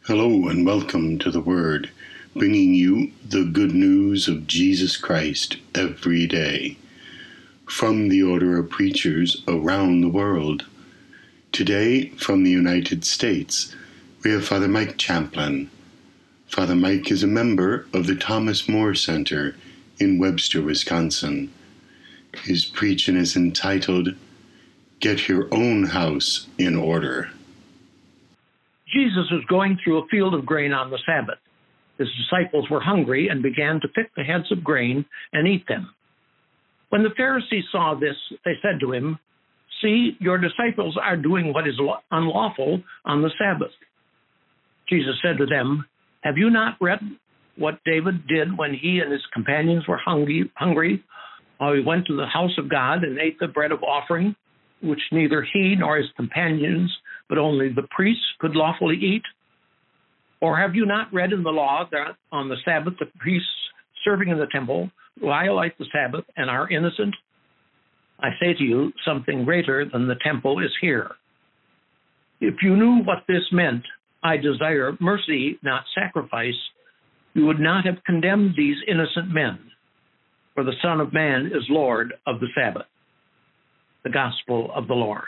Hello and welcome to The Word, bringing you the good news of Jesus Christ every day. From the Order of Preachers around the world. Today, from the United States, we have Father Mike Champlin. Father Mike is a member of the Thomas More Center in Webster, Wisconsin. His preaching is entitled, Get Your Own House in Order. Jesus was going through a field of grain on the Sabbath. His disciples were hungry and began to pick the heads of grain and eat them. When the Pharisees saw this, they said to him, "See, your disciples are doing what is unlawful on the Sabbath." Jesus said to them, "Have you not read what David did when he and his companions were hungry, while he went to the house of God and ate the bread of offering, which neither he nor his companions, but only the priests could lawfully eat? Or have you not read in the law that on the Sabbath the priests serving in the temple violate the Sabbath and are innocent? I say to you, something greater than the temple is here. If you knew what this meant, I desire mercy, not sacrifice, you would not have condemned these innocent men, for the Son of Man is Lord of the Sabbath." The Gospel of the Lord.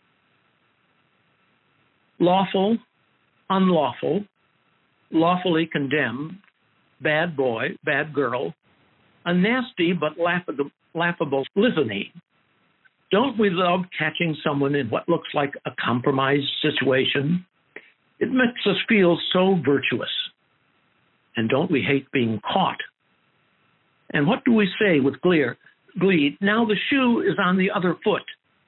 Lawful, unlawful, lawfully condemned, bad boy, bad girl, a nasty but laughable litany. Don't we love catching someone in what looks like a compromised situation? It makes us feel so virtuous. And don't we hate being caught? And what do we say with glee? Now the shoe is on the other foot.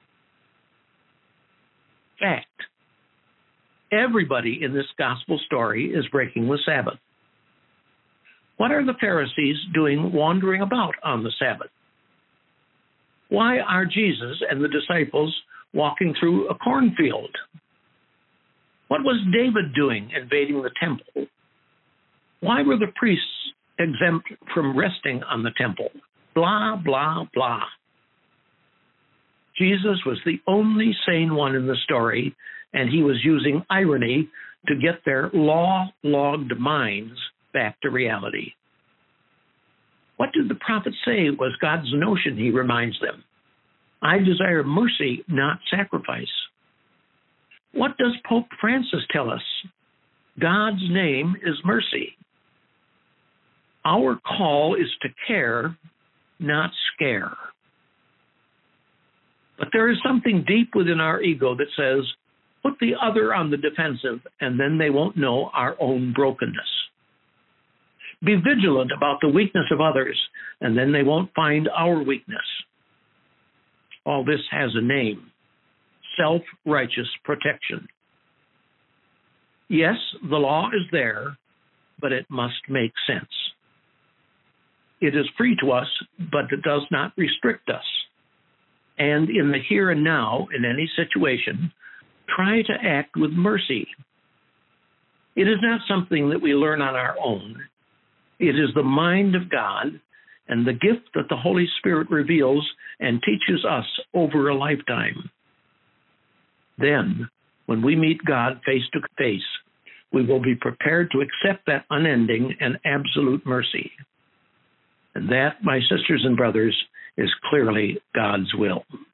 Fact. Everybody in this gospel story is breaking the Sabbath. What are the Pharisees doing wandering about on the Sabbath? Why are Jesus and the disciples walking through a cornfield? What was David doing invading the temple? Why were the priests exempt from resting on the temple? Blah, blah, blah. Jesus was the only sane one in the story, and he was using irony to get their law-logged minds back to reality. What did the prophet say was God's notion, he reminds them? I desire mercy, not sacrifice. What does Pope Francis tell us? God's name is mercy. Our call is to care, not scare. But there is something deep within our ego that says, put the other on the defensive, and then they won't know our own brokenness. Be vigilant about the weakness of others, and then they won't find our weakness. All this has a name: self-righteous protection. Yes, the law is there, but it must make sense. It is free to us, but it does not restrict us. And in the here and now, in any situation, try to act with mercy. It is not something that we learn on our own. It is the mind of God and the gift that the Holy Spirit reveals and teaches us over a lifetime. Then, when we meet God face to face, we will be prepared to accept that unending and absolute mercy. And that, my sisters and brothers, is clearly God's will.